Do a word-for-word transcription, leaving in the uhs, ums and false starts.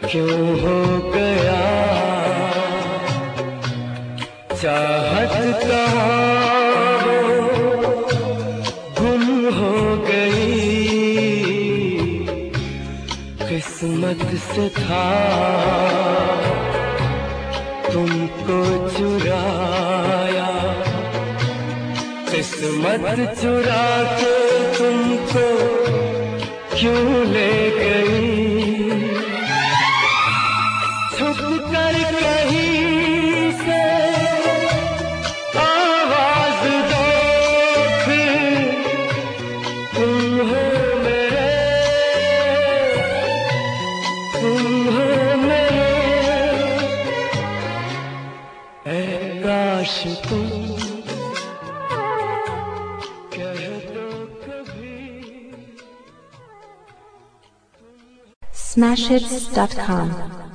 क्यों हो गया चाहत कहाँ वो गुम हो गई। किस्मत से था तुमको चुराया, किस्मत चुरा के तुमको क्यों ले गई। छुप कर कहीं से आवाज दो फिर, तुम हो मेरे, तुम हो मेरे। ऐ काश तुम Smashhits dot com